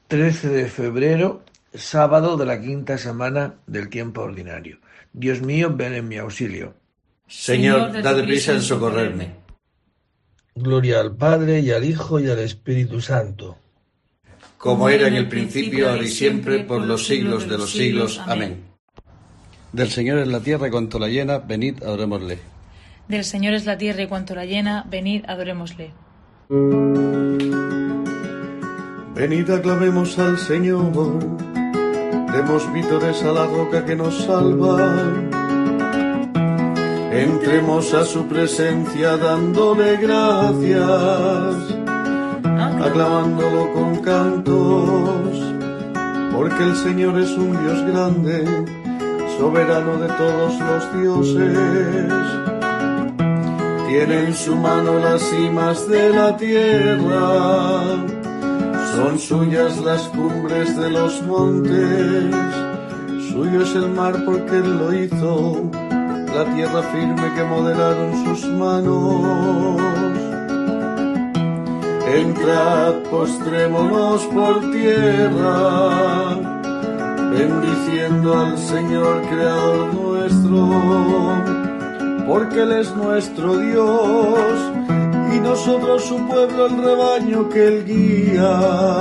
13 de febrero, sábado de la quinta semana del tiempo ordinario. Dios mío, ven en mi auxilio. Señor, date prisa en socorrerme. Gloria al Padre, y al Hijo, y al Espíritu Santo. Como era en el principio, ahora y siempre, por los siglos de los siglos. Amén. Del Señor es la tierra y cuanto la llena, venid, adorémosle. Del Señor es la tierra y cuanto la llena, venid, adorémosle. Venid, aclamemos al Señor, demos vítores a la roca que nos salva. Entremos a su presencia dándole gracias, aclamándolo con cantos, porque el Señor es un Dios grande, soberano de todos los dioses. Tiene en su mano las cimas de la tierra, son suyas las cumbres de los montes, suyo es el mar porque Él lo hizo, la tierra firme que modelaron sus manos. Entrad, postrémonos por tierra, bendiciendo al Señor Creador nuestro, porque Él es nuestro Dios, y nosotros su pueblo, el rebaño que Él guía.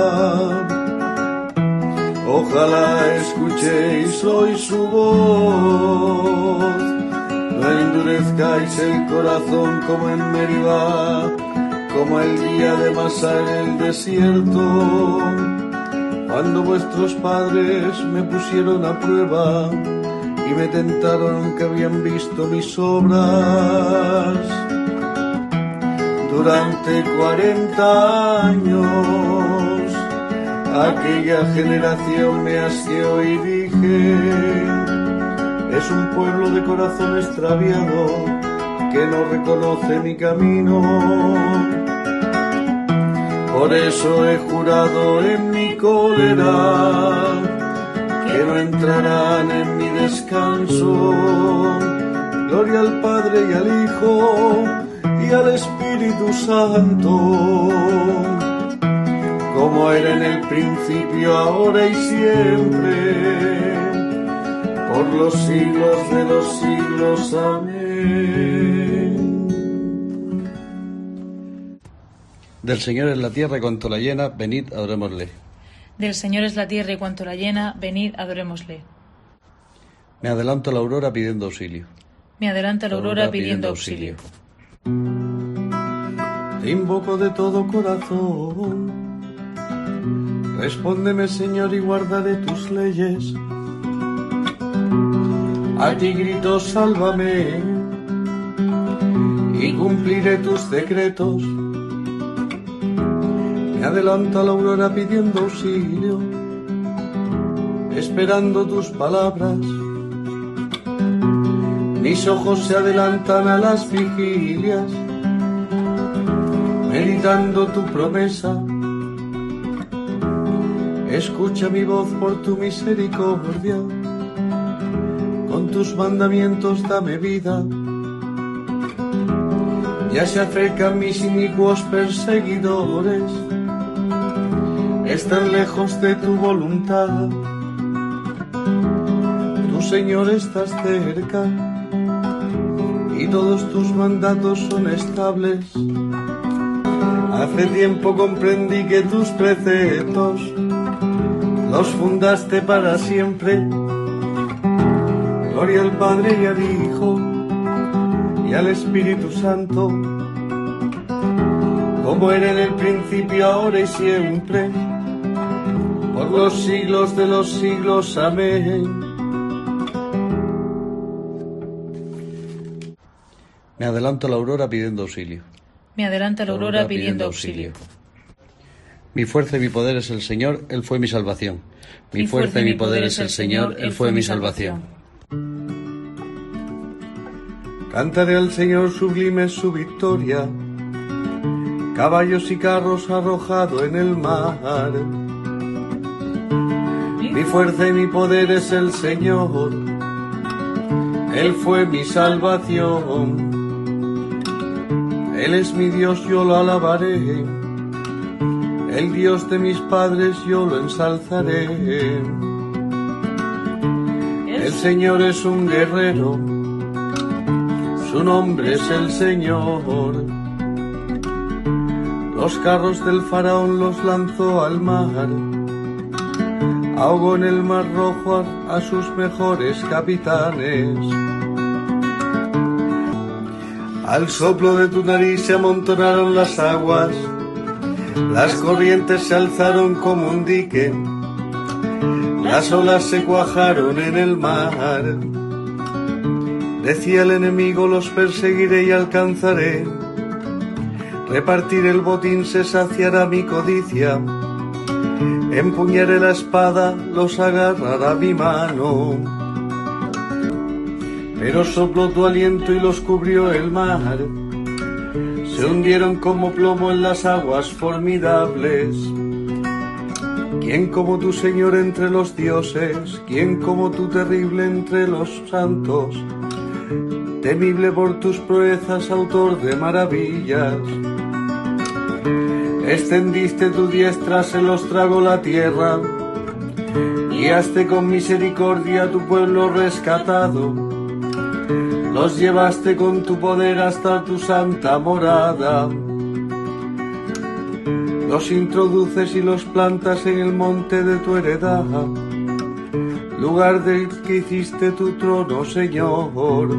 Ojalá escuchéis hoy su voz, no endurezcáis el corazón como en Meribá, como el día de Masá en el desierto, cuando vuestros padres me pusieron a prueba y me tentaron que habían visto mis obras. Durante 40 años aquella generación me asqueó y dije: es un pueblo de corazón extraviado que no reconoce mi camino. Por eso he jurado en mi cólera que no entrarán en mi descanso. Gloria al Padre y al Hijo y al Espíritu Santo, como era en el principio, ahora y siempre, por los siglos de los siglos. Amén. Del Señor es la tierra y cuanto la llena, venid, adorémosle. Del Señor es la tierra y cuanto la llena, venid, adorémosle. Me adelanto a la aurora pidiendo auxilio. Me adelanta la aurora pidiendo auxilio. Te invoco de todo corazón, respóndeme, Señor, y guardaré tus leyes. A ti grito, sálvame, y cumpliré tus decretos. Me adelanto a la aurora pidiendo auxilio, esperando tus palabras. Mis ojos se adelantan a las vigilias, meditando tu promesa. Escucha mi voz por tu misericordia, con tus mandamientos dame vida. Ya se acercan mis inicuos perseguidores, están lejos de tu voluntad. Tú, Señor, estás cerca, y todos tus mandatos son estables. Hace tiempo comprendí que tus preceptos los fundaste para siempre. Gloria al Padre y al Hijo y al Espíritu Santo, como era en el principio, ahora y siempre, por los siglos de los siglos. Amén. Me adelanto a la aurora pidiendo auxilio. Me adelanta la aurora pidiendo auxilio. Mi fuerza y mi poder es el Señor, Él fue mi salvación. Mi fuerza y mi poder es el Señor, Él fue mi salvación. Cantaré al Señor, sublime su victoria, caballos y carros arrojado en el mar. Mi fuerza y mi poder es el Señor, Él fue mi salvación. Él es mi Dios, yo lo alabaré. El Dios de mis padres yo lo ensalzaré. El Señor es un guerrero, su nombre es el Señor. Los carros del faraón los lanzó al mar, ahogó en el mar rojo a sus mejores capitanes. Al soplo de tu nariz se amontonaron las aguas, las corrientes se alzaron como un dique, las olas se cuajaron en el mar. Decía el enemigo, los perseguiré y alcanzaré. Repartir el botín se saciará mi codicia. Empuñaré la espada, los agarrará mi mano. Pero sopló tu aliento y los cubrió el mar. Se hundieron como plomo en las aguas formidables. ¿Quién como tu Señor entre los dioses? ¿Quién como tú terrible entre los santos? Temible por tus proezas, autor de maravillas. Extendiste tu diestra, se los tragó la tierra. Guiaste con misericordia a tu pueblo rescatado. Los llevaste con tu poder hasta tu santa morada. Los introduces y los plantas en el monte de tu heredad, lugar del que hiciste tu trono, Señor.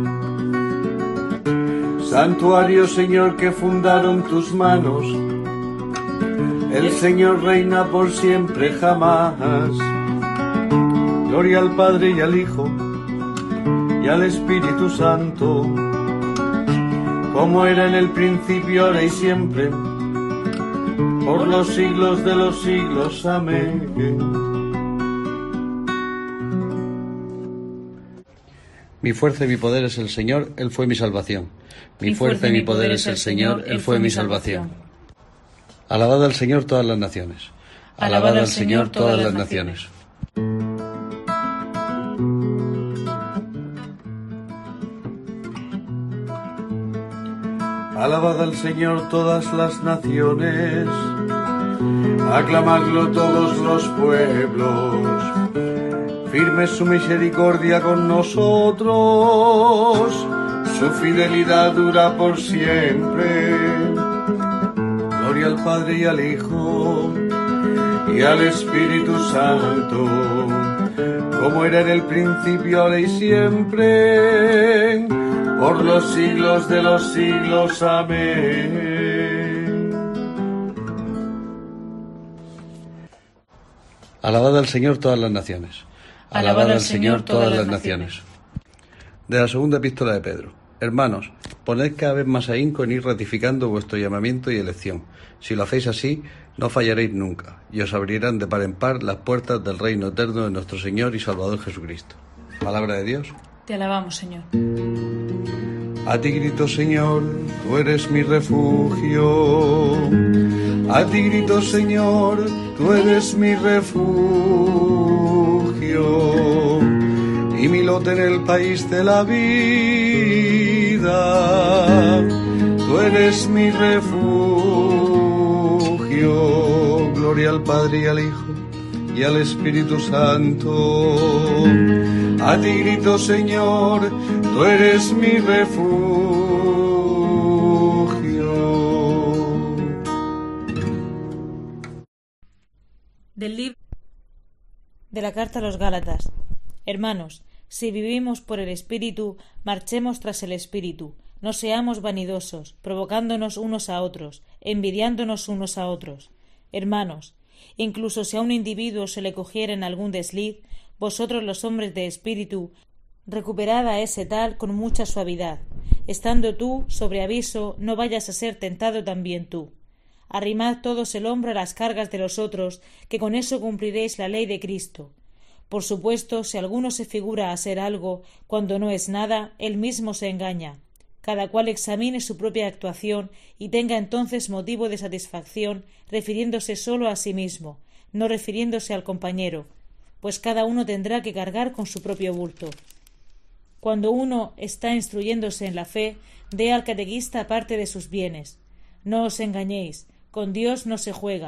Santuario, Señor, que fundaron tus manos. El Señor reina por siempre, jamás. Gloria al Padre y al Hijo y al Espíritu Santo, como era en el principio, ahora y siempre, por los siglos de los siglos. Amén. Mi fuerza y mi poder es el Señor, Él fue mi salvación. Mi fuerza y mi poder es el Señor, Él fue mi salvación. Alabad al Señor todas las naciones. Alabad al Señor todas las naciones. Alabad al Señor todas las naciones, aclamadlo todos los pueblos. Firme es su misericordia con nosotros, su fidelidad dura por siempre. Gloria al Padre y al Hijo y al Espíritu Santo, como era en el principio, ahora y siempre, por los siglos de los siglos. Amén. Alabad al Señor todas las naciones. Alabad al Señor todas las naciones. De la segunda epístola de Pedro. Hermanos, poned cada vez más ahínco en ir ratificando vuestro llamamiento y elección. Si lo hacéis así, no fallaréis nunca, y os abrirán de par en par las puertas del reino eterno de nuestro Señor y Salvador Jesucristo. Palabra de Dios. Te alabamos, Señor. A ti grito, Señor, tú eres mi refugio. A ti grito, Señor, tú eres mi refugio. Y mi lote en el país de la vida. Tú eres mi refugio. Gloria al Padre y al Hijo y al Espíritu Santo. A ti grito, Señor, tú eres mi refugio. Del libro de la carta a los Gálatas. Hermanos, si vivimos por el Espíritu, marchemos tras el Espíritu. No seamos vanidosos, provocándonos unos a otros, envidiándonos unos a otros. Hermanos, incluso si a un individuo se le cogiera en algún desliz, vosotros los hombres de espíritu, recuperad a ese tal con mucha suavidad. Estando tú sobre aviso, no vayas a ser tentado también tú. Arrimad todos el hombro a las cargas de los otros, que con eso cumpliréis la ley de Cristo. Por supuesto, si alguno se figura a ser algo, cuando no es nada, él mismo se engaña. Cada cual examine su propia actuación y tenga entonces motivo de satisfacción, refiriéndose solo a sí mismo, no refiriéndose al compañero, pues cada uno tendrá que cargar con su propio bulto. Cuando uno está instruyéndose en la fe, dé al catequista parte de sus bienes. No os engañéis, con Dios no se juega.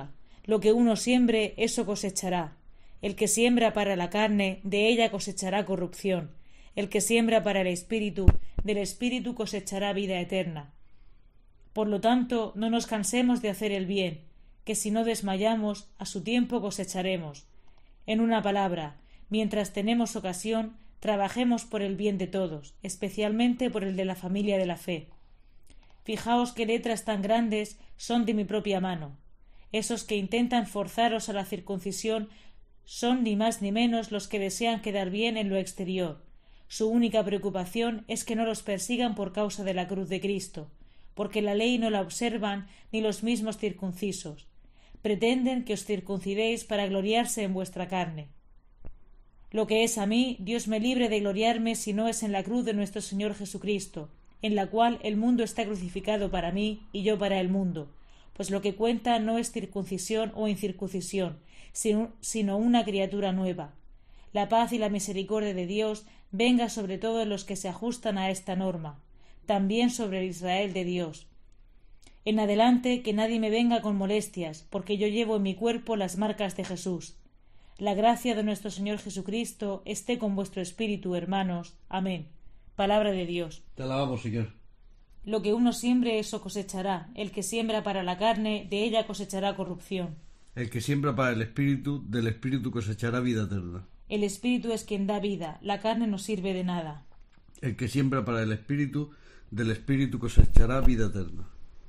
Lo que uno siembre, eso cosechará. El que siembra para la carne, de ella cosechará corrupción. El que siembra para el espíritu, del espíritu cosechará vida eterna. Por lo tanto, no nos cansemos de hacer el bien, que si no desmayamos, a su tiempo cosecharemos. En una palabra, mientras tenemos ocasión, trabajemos por el bien de todos, especialmente por el de la familia de la fe. Fijaos qué letras tan grandes son de mi propia mano. Esos que intentan forzaros a la circuncisión son ni más ni menos los que desean quedar bien en lo exterior. Su única preocupación es que no los persigan por causa de la cruz de Cristo, porque la ley no la observan ni los mismos circuncisos. Pretenden que os circuncidéis para gloriarse en vuestra carne. Lo que es a mí, Dios me libre de gloriarme si no es en la cruz de nuestro Señor Jesucristo, en la cual el mundo está crucificado para mí y yo para el mundo, pues lo que cuenta no es circuncisión o incircuncisión, sino una criatura nueva. La paz y la misericordia de Dios venga sobre todos los que se ajustan a esta norma, también sobre el Israel de Dios. En adelante que nadie me venga con molestias, porque yo llevo en mi cuerpo las marcas de Jesús. La gracia de nuestro Señor Jesucristo esté con vuestro espíritu, hermanos. Amén. Palabra de Dios. Te alabamos, Señor. Lo que uno siembre, eso cosechará. El que siembra para la carne, de ella cosechará corrupción. El que siembra para el espíritu, del espíritu cosechará vida eterna. El espíritu es quien da vida, la carne no sirve de nada. El que siembra para el espíritu, del espíritu cosechará vida eterna.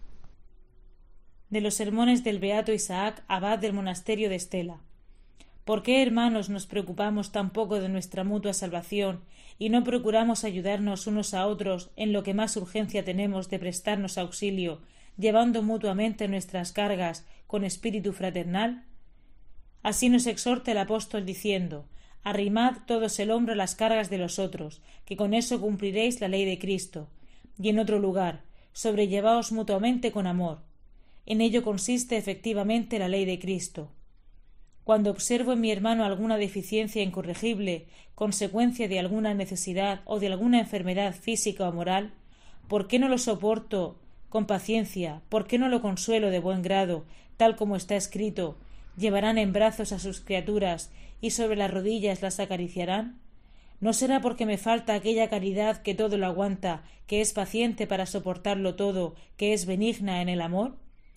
De los sermones del beato Isaac, abad del monasterio de Estela. ¿Por qué, hermanos, nos preocupamos tan poco de nuestra mutua salvación y no procuramos ayudarnos unos a otros en lo que más urgencia tenemos de prestarnos auxilio, llevando mutuamente nuestras cargas con espíritu fraternal? Así nos exhorta el apóstol diciendo: arrimad todos el hombro a las cargas de los otros, que con eso cumpliréis la ley de Cristo. Y en otro lugar: sobrellevaos mutuamente con amor. En ello consiste efectivamente la ley de Cristo. Cuando observo en mi hermano alguna deficiencia incorregible, consecuencia de alguna necesidad o de alguna enfermedad física o moral, ¿por qué no lo soporto con paciencia? ¿Por qué no lo consuelo de buen grado, tal como está escrito: llevarán en brazos a sus criaturas y sobre las rodillas las acariciarán? ¿No será porque me falta aquella caridad que todo lo aguanta, que es paciente para soportarlo todo, que es benigna en el amor?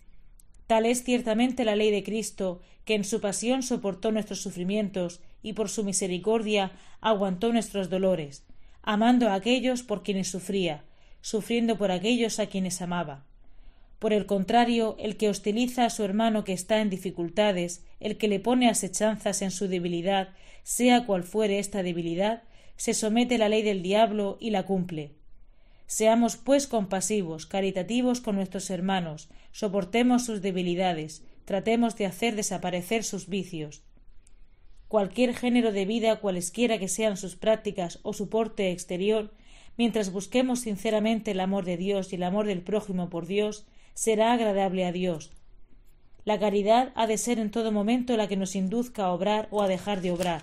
Tal es ciertamente la ley de Cristo, que en su pasión soportó nuestros sufrimientos y por su misericordia aguantó nuestros dolores, amando a aquellos por quienes sufría, sufriendo por aquellos a quienes amaba. Por el contrario, el que hostiliza a su hermano que está en dificultades, el que le pone asechanzas en su debilidad, sea cual fuere esta debilidad, se somete a la ley del diablo y la cumple. Seamos, pues, compasivos, caritativos con nuestros hermanos, soportemos sus debilidades, tratemos de hacer desaparecer sus vicios. Cualquier género de vida, cualesquiera que sean sus prácticas o su porte exterior, mientras busquemos sinceramente el amor de Dios y el amor del prójimo por Dios, será agradable a Dios. La caridad ha de ser en todo momento la que nos induzca a obrar o a dejar de obrar,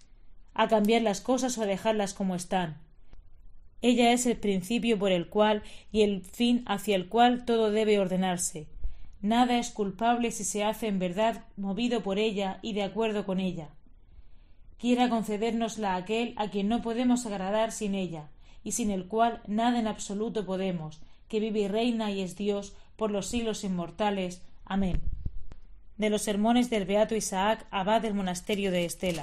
a cambiar las cosas o a dejarlas como están. Ella es el principio por el cual y el fin hacia el cual todo debe ordenarse. Nada es culpable si se hace en verdad movido por ella y de acuerdo con ella. Quiera concedérnosla aquel a quien no podemos agradar sin ella, y sin el cual nada en absoluto podemos, que vive y reina y es Dios por los siglos inmortales. Amén. De los sermones del beato Isaac, abad del monasterio de Estela.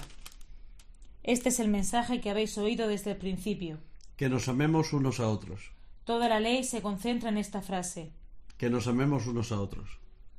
Este es el mensaje que habéis oído desde el principio: que nos amemos unos a otros. Toda la ley se concentra en esta frase: que nos amemos unos a otros.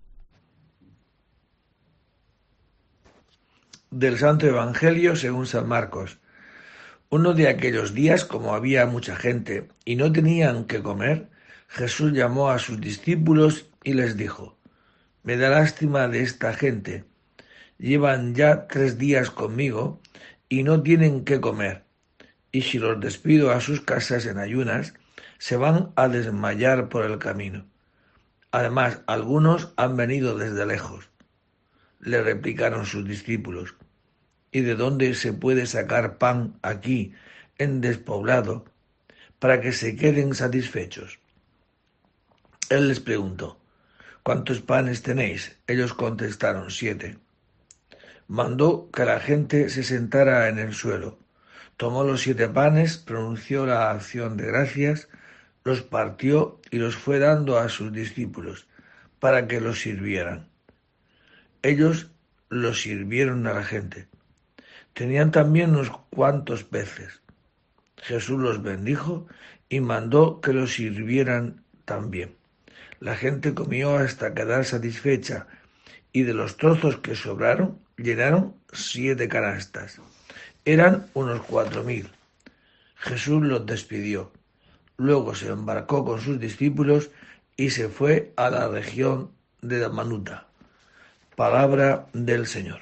Del Santo Evangelio según San Marcos. Uno de aquellos días, como había mucha gente y no tenían qué comer, Jesús llamó a sus discípulos y les dijo: me da lástima de esta gente. Llevan ya 3 días conmigo y no tienen qué comer. Y si los despido a sus casas en ayunas, se van a desmayar por el camino. Además, algunos han venido desde lejos. Le replicaron sus discípulos: ¿y de dónde se puede sacar pan aquí, en despoblado, para que se queden satisfechos? Él les preguntó: ¿cuántos panes tenéis? Ellos contestaron: 7. Mandó que la gente se sentara en el suelo. Tomó los 7 panes, pronunció la acción de gracias, los partió y los fue dando a sus discípulos para que los sirvieran. Ellos los sirvieron a la gente. Tenían también unos cuantos peces. Jesús los bendijo y mandó que los sirvieran también. La gente comió hasta quedar satisfecha, y de los trozos que sobraron llenaron 7 canastas. Eran unos 4.000. Jesús los despidió. Luego se embarcó con sus discípulos y se fue a la región de Dalmanuta. Palabra del Señor.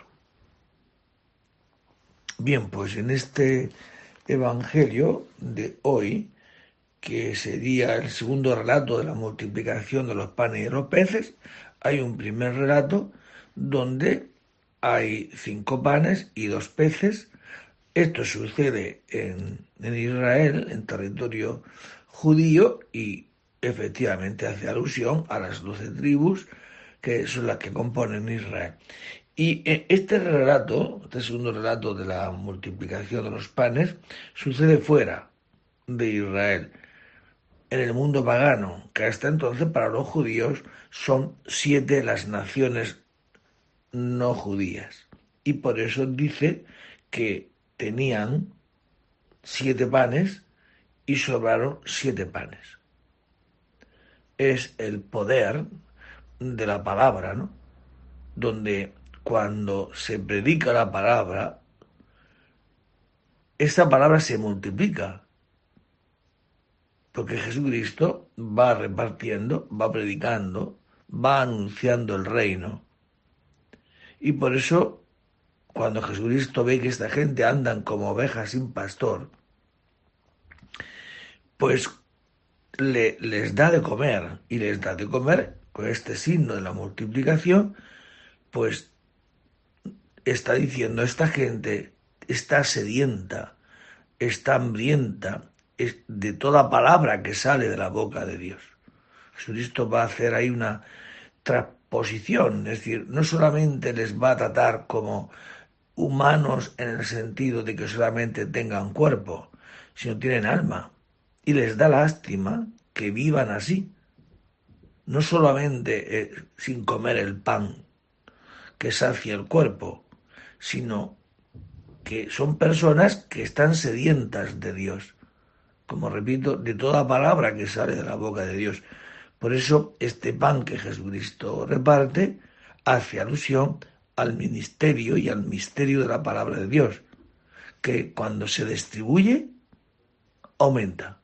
Bien, pues en este Evangelio de hoy, que sería el segundo relato de la multiplicación de los panes y de los peces, hay un primer relato donde hay 5 panes y 2 peces. Esto sucede en Israel, en territorio judío, y efectivamente hace alusión a las 12 tribus que son las que componen Israel. Y este relato, este segundo relato de la multiplicación de los panes, sucede fuera de Israel, en el mundo pagano, que hasta entonces para los judíos son 7 las naciones no judías. Y por eso dice que tenían 7 panes y sobraron 7 panes. Es el poder de la palabra, ¿no? Donde cuando se predica la palabra, esta palabra se multiplica, porque Jesucristo va repartiendo, va predicando, va anunciando el reino. Y por eso, cuando Jesucristo ve que esta gente andan como ovejas sin pastor, pues les da de comer, y les da de comer con este signo de la multiplicación. Pues está diciendo, esta gente está sedienta, está hambrienta de toda palabra que sale de la boca de Dios. Jesucristo va a hacer ahí una transposición, es decir, no solamente les va a tratar como humanos en el sentido de que solamente tengan cuerpo, sino tienen alma, y les da lástima que vivan así, no solamente sin comer el pan que sacia el cuerpo, sino que son personas que están sedientas de Dios, como repito, de toda palabra que sale de la boca de Dios. Por eso este pan que Jesucristo reparte hace alusión al ministerio y al misterio de la palabra de Dios, que cuando se distribuye, aumenta.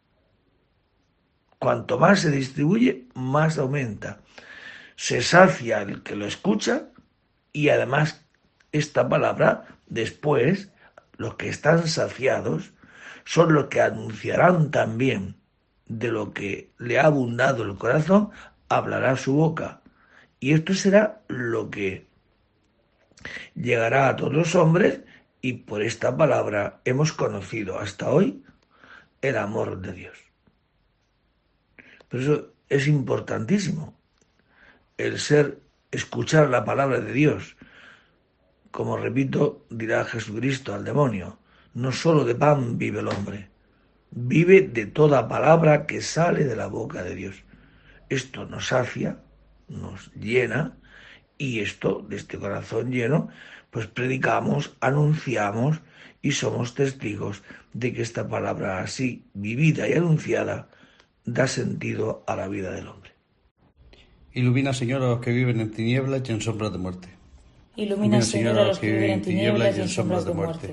Cuanto más se distribuye, más aumenta. Se sacia el que lo escucha, y además esta palabra, después, los que están saciados son los que anunciarán también de lo que le ha abundado el corazón, hablará su boca. Y esto será lo que llegará a todos los hombres, y por esta palabra hemos conocido hasta hoy el amor de Dios. Por eso es importantísimo el escuchar la palabra de Dios. Como repito, dirá Jesucristo al demonio, no solo de pan vive el hombre, vive de toda palabra que sale de la boca de Dios. Esto nos sacia, nos llena, y esto, de este corazón lleno, pues predicamos, anunciamos y somos testigos de que esta palabra así, vivida y anunciada, da sentido a la vida del hombre. Ilumina, Señor, a los que viven en tinieblas y en sombras de muerte. Ilumina, Señor, a los que viven en tinieblas y en sombras de muerte.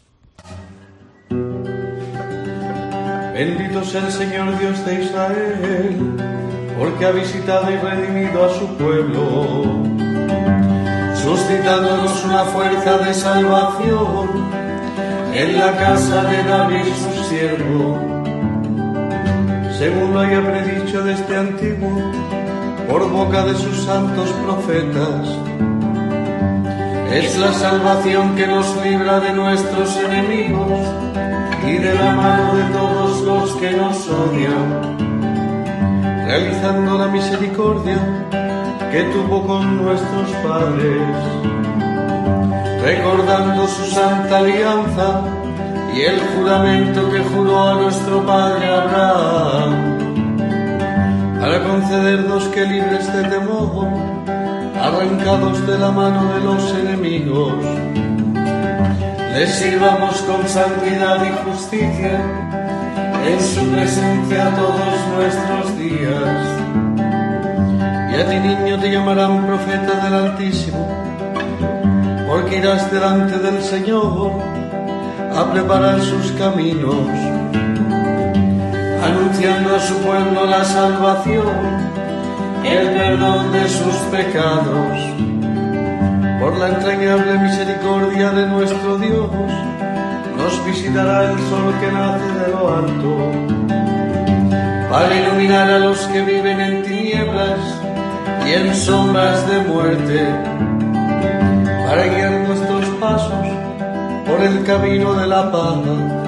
Bendito sea el Señor Dios de Israel, porque ha visitado y redimido a su pueblo, suscitándonos una fuerza de salvación en la casa de David su siervo, según lo haya predicho desde antiguo por boca de sus santos profetas. Es la salvación que nos libra de nuestros enemigos y de la mano de todos los que nos odian, realizando la misericordia que tuvo con nuestros padres, recordando su santa alianza y el juramento que juró a nuestro padre Abraham, para concedernos que libres de temor, arrancados de la mano de los enemigos, les sirvamos con santidad y justicia en su presencia todos nuestros días. Y a ti, niño, te llamarán profeta del Altísimo, porque irás delante del Señor a preparar sus caminos, anunciando a su pueblo la salvación y el perdón de sus pecados. Por la entrañable misericordia de nuestro Dios, nos visitará el sol que nace de lo alto, para iluminar a los que viven en tinieblas y en sombras de muerte, para guiar nuestros pasos por el camino de la paz.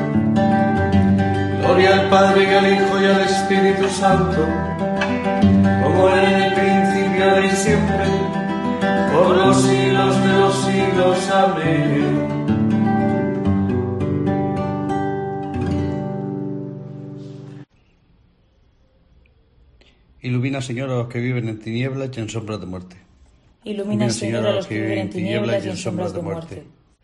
Gloria al Padre, y al Hijo, y al Espíritu Santo, como era en el principio, y siempre, por los siglos de los siglos. Amén. Ilumina, Señor, a los que viven en tinieblas y en sombras de muerte. Ilumina, Señor, a los que viven en tinieblas y en sombras de muerte.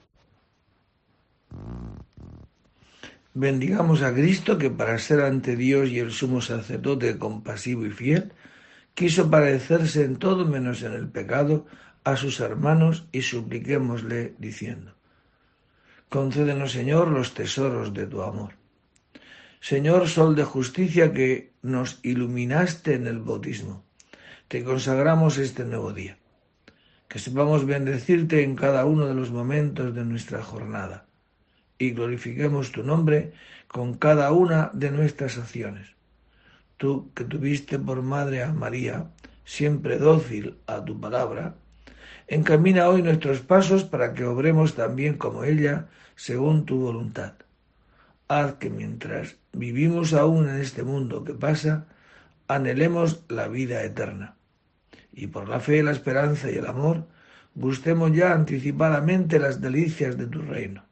Bendigamos a Cristo, que para ser ante Dios y el sumo sacerdote compasivo y fiel, quiso padecerse en todo menos en el pecado a sus hermanos, y supliquémosle diciendo: concédenos, Señor, los tesoros de tu amor. Señor, sol de justicia, que nos iluminaste en el bautismo, te consagramos este nuevo día. Que sepamos bendecirte en cada uno de los momentos de nuestra jornada y glorifiquemos tu nombre con cada una de nuestras acciones. Tú, que tuviste por madre a María, siempre dócil a tu palabra, encamina hoy nuestros pasos para que obremos también como ella, según tu voluntad. Haz que mientras vivimos aún en este mundo que pasa, anhelemos la vida eterna, y por la fe, la esperanza y el amor, gustemos ya anticipadamente las delicias de tu reino.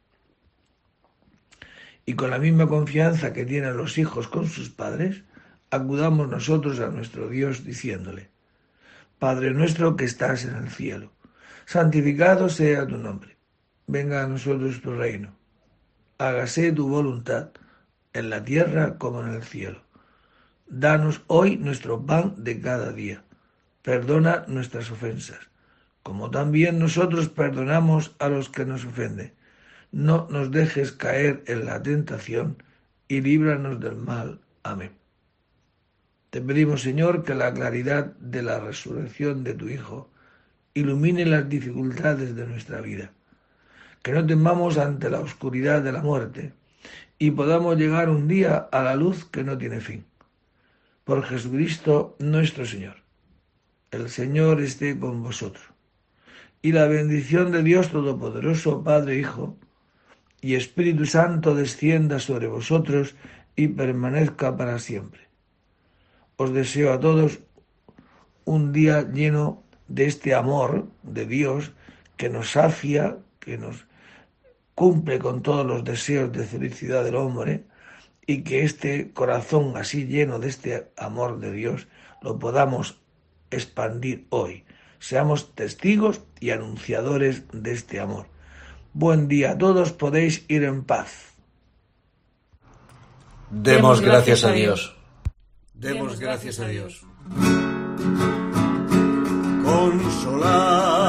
Y con la misma confianza que tienen los hijos con sus padres, acudamos nosotros a nuestro Dios diciéndole: Padre nuestro que estás en el cielo, santificado sea tu nombre. Venga a nosotros tu reino. Hágase tu voluntad, en la tierra como en el cielo. Danos hoy nuestro pan de cada día. Perdona nuestras ofensas, como también nosotros perdonamos a los que nos ofenden. No nos dejes caer en la tentación, y líbranos del mal. Amén. Te pedimos, Señor, que la claridad de la resurrección de tu Hijo ilumine las dificultades de nuestra vida, que no temamos ante la oscuridad de la muerte y podamos llegar un día a la luz que no tiene fin. Por Jesucristo nuestro Señor. El Señor esté con vosotros. Y la bendición de Dios Todopoderoso, Padre, Hijo y Espíritu Santo descienda sobre vosotros y permanezca para siempre. Os deseo a todos un día lleno de este amor de Dios que nos sacia, que nos cumple con todos los deseos de felicidad del hombre, y que este corazón así lleno de este amor de Dios lo podamos expandir hoy. Seamos testigos y anunciadores de este amor. Buen día a todos, podéis ir en paz. Demos gracias a Dios. Demos gracias a Dios. Consolar